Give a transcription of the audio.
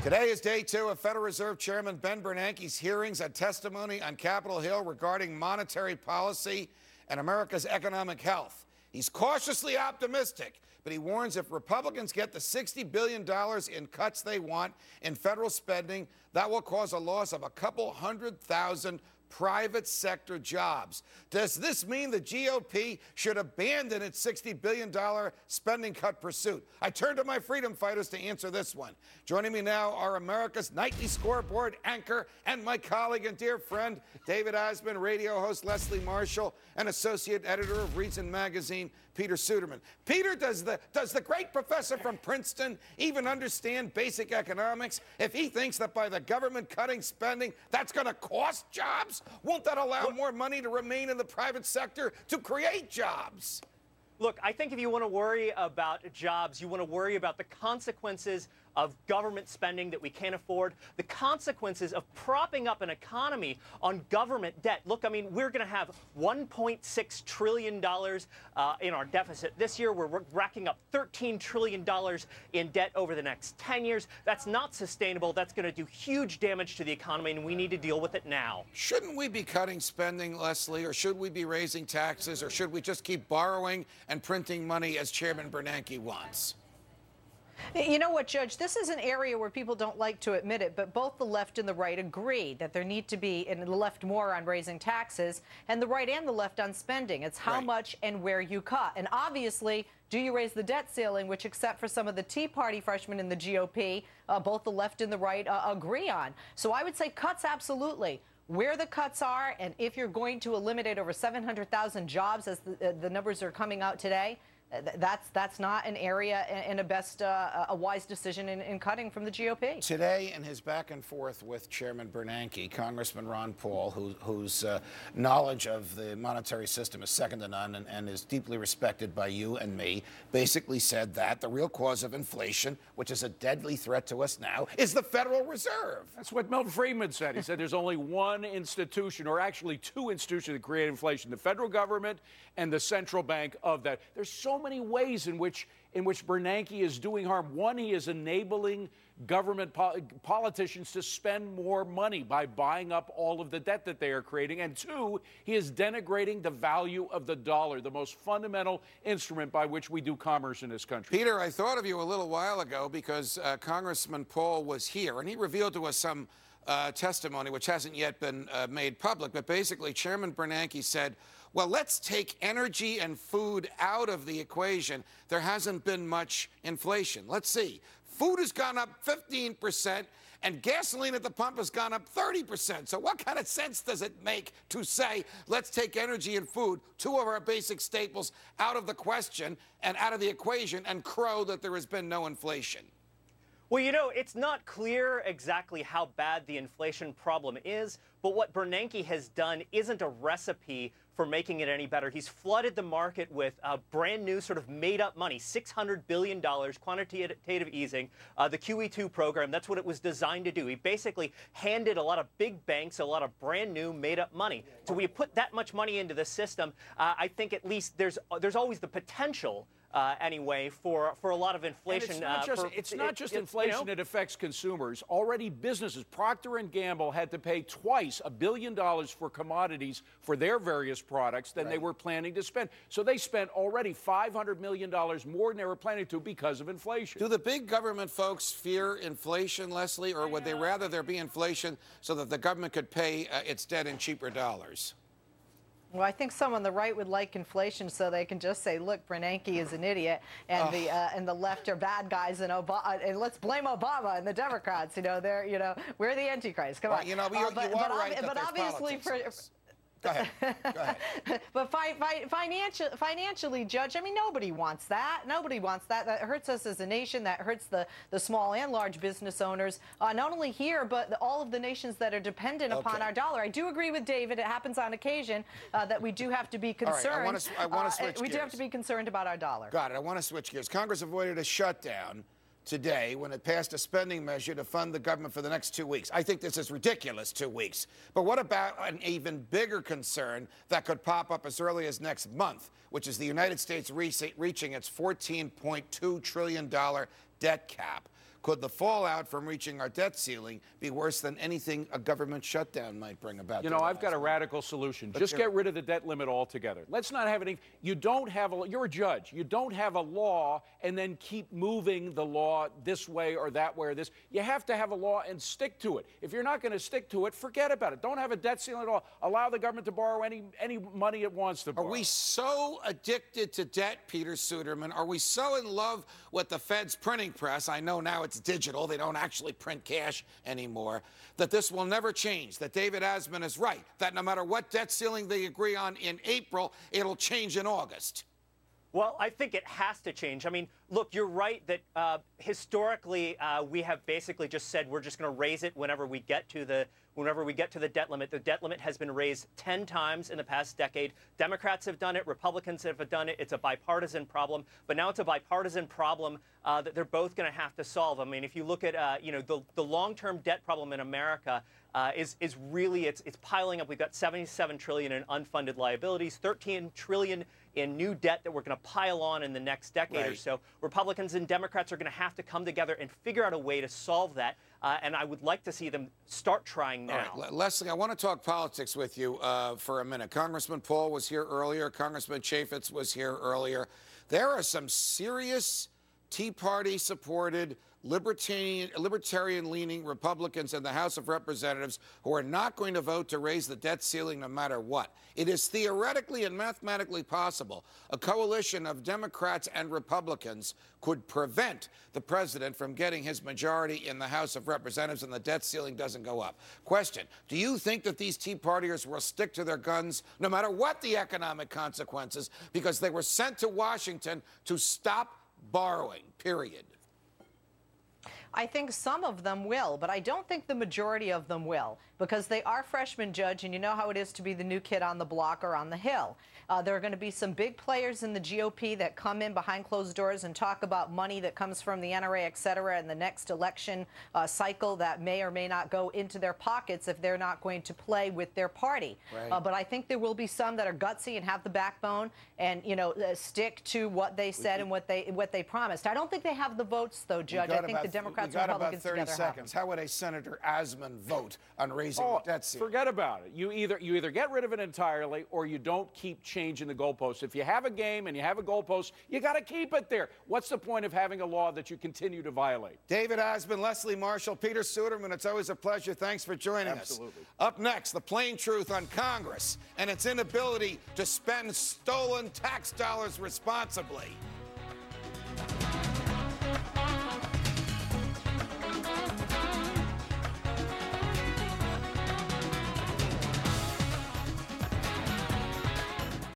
Today is day two of Federal Reserve Chairman Ben Bernanke's hearings and testimony on Capitol Hill regarding monetary policy and America's economic health. He's cautiously optimistic, but he warns if Republicans get the $60 billion in cuts they want in federal spending, that will cause a loss of a couple 100,000 private sector jobs. Does this mean the GOP should abandon its $60 billion spending cut pursuit? I turn to my freedom fighters to answer this one. Joining me now are America's nightly scoreboard anchor and my colleague and dear friend, David Osmond, radio host Leslie Marshall, and associate editor of Reason Magazine, Peter Suderman. Peter, does the great professor from Princeton even understand basic economics if he thinks that by the government cutting spending, that's going to cost jobs? Won't that allow more money to remain in the private sector to create jobs? Look, I think if you want to worry about jobs, you want to worry about the consequences of government spending that we can't afford, the consequences of propping up an economy on government debt. Look, I mean, we're going to have $1.6 trillion in our deficit this year. We're racking up $13 trillion in debt over the next 10 years. That's not sustainable. That's going to do huge damage to the economy, and we need to deal with it now. Shouldn't we be cutting spending, Leslie, or should we be raising taxes, or should we just keep borrowing and printing money as Chairman Bernanke wants? You know what, Judge? This is an area where people don't like to admit it, but both the left and the right agree that there need to be, and the left more on raising taxes, and the right and the left on spending. It's how much and where you cut. And obviously, do you raise the debt ceiling, which, except for some of the Tea Party freshmen in the GOP, both the left and the right agree on. So I would say cuts, absolutely. Where the cuts are, and if you're going to eliminate over 700,000 jobs, as the numbers are coming out today, that's not an area and a wise decision in cutting from the GOP. Today, in his back and forth with Chairman Bernanke, Congressman Ron Paul, whose knowledge of the monetary system is second to none and is deeply respected by you and me, basically said that the real cause of inflation, which is a deadly threat to us now, is the Federal Reserve. That's what Milton Friedman said. He said there's only one institution, or actually two institutions, that create inflation: the federal government and the central bank of that. There's so many ways in which Bernanke is doing harm. One, he is enabling government politicians to spend more money by buying up all of the debt that they are creating. And two, he is denigrating the value of the dollar, the most fundamental instrument by which we do commerce in this country. Peter, I thought of you a little while ago because Congressman Paul was here, and he revealed to us some testimony which hasn't yet been made public. But basically, Chairman Bernanke said, well, let's take energy and food out of the equation. There hasn't been much inflation. Let's see. Food has gone up 15%, and gasoline at the pump has gone up 30%. So what kind of sense does it make to say, let's take energy and food, two of our basic staples, out of the question and out of the equation, and crow that there has been no inflation? Well, you know, it's not clear exactly how bad the inflation problem is, but what Bernanke has done isn't a recipe for making it any better. He's flooded the market with brand new sort of made-up money, $600 billion, quantitative easing, the QE2 program. That's what it was designed to do. He basically handed a lot of big banks a lot of brand new made-up money. So when you put that much money into the system, I think at least there's always the potential anyway, for a lot of inflation. And it's not just inflation that affects consumers. Already businesses, Procter & Gamble had to pay twice $1 billion for commodities for their various products than they were planning to spend. So they spent already $500 million more than they were planning to because of inflation. Do the big government folks fear inflation, Leslie, or would they rather there be inflation so that the government could pay its debt in cheaper dollars? Well, I think some on the right would like inflation so they can just say, look, Bernanke is an idiot, and the left are bad guys, and let's blame Obama and the Democrats. We're the Antichrist. Come on. You are right. But obviously, Go ahead. But financially, Judge, I mean, nobody wants that. Nobody wants that. That hurts us as a nation. That hurts the small and large business owners, not only here, but all of the nations that are dependent upon our dollar. I do agree with David. It happens on occasion that we do have to be concerned. All right, I want to switch gears. We do have to be concerned about our dollar. Got it. I want to switch gears. Congress avoided a shutdown today when it passed a spending measure to fund the government for the next 2 weeks. I think this is ridiculous, 2 weeks. But what about an even bigger concern that could pop up as early as next month, which is the United States reaching its $14.2 trillion debt cap? Could the fallout from reaching our debt ceiling be worse than anything a government shutdown might bring about? You know, I've got a radical solution. Just get rid of the debt limit altogether. Let's not have any. You're a judge. You don't have a law and then keep moving the law this way or that way or this. You have to have a law and stick to it. If you're not going to stick to it, forget about it. Don't have a debt ceiling at all. Allow the government to borrow any money it wants to borrow. Are we so addicted to debt, Peter Suderman? Are we so in love with the Fed's printing press? I know now it's digital. They don't actually print cash anymore. That this will never change. That David Asman is right. That no matter what debt ceiling they agree on in April, it'll change in August. Well, I think it has to change. I mean, look, you're right that historically we have basically just said we're just going to raise it whenever we get to the debt limit. The debt limit has been raised 10 times in the past decade. Democrats have done it. Republicans have done it. It's a bipartisan problem. But now it's a bipartisan problem that they're both going to have to solve. I mean, if you look at the long-term debt problem in America, is really it's piling up. We've got $77 trillion in unfunded liabilities, $13 trillion in new debt that we're going to pile on in the next decade or so. Republicans and Democrats are going to have to come together and figure out a way to solve that. And I would like to see them start trying now. All right, Leslie, I want to talk politics with you for a minute. Congressman Paul was here earlier. Congressman Chaffetz was here earlier. There are some serious Tea Party-supported, libertarian-leaning Republicans in the House of Representatives who are not going to vote to raise the debt ceiling no matter what. It is theoretically and mathematically possible a coalition of Democrats and Republicans could prevent the president from getting his majority in the House of Representatives and the debt ceiling doesn't go up. Question, do you think that these Tea Partiers will stick to their guns no matter what the economic consequences because they were sent to Washington to stop borrowing, period? I think some of them will, but I don't think the majority of them will, because they are freshmen, Judge, and you know how it is to be the new kid on the block or on the Hill. There are going to be some big players in the GOP that come in behind closed doors and talk about money that comes from the NRA, et cetera, in the next election cycle that may or may not go into their pockets if they're not going to play with their party. Right. But I think there will be some that are gutsy and have the backbone and, stick to what they said and what they promised. I don't think they have the votes, though, Judge. I think the Democrats and Republicans together have 30 seconds. How would a Senator Asman vote on raising the debt ceiling? Forget about it. You either get rid of it entirely or you don't keep changing the goalposts. If you have a game and you have a goalpost, you got to keep it there. What's the point of having a law that you continue to violate? David Asman, Leslie Marshall, Peter Suderman, it's always a pleasure. Thanks for joining us. Up next, the plain truth on Congress and its inability to spend stolen tax dollars responsibly.